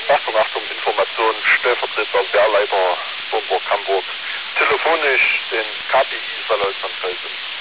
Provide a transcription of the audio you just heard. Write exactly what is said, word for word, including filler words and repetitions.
Achtung, Achtung, Information, Stellvertreter Wehrleiter Burg Hamburg. Telefonisch den K P I Salzanfeld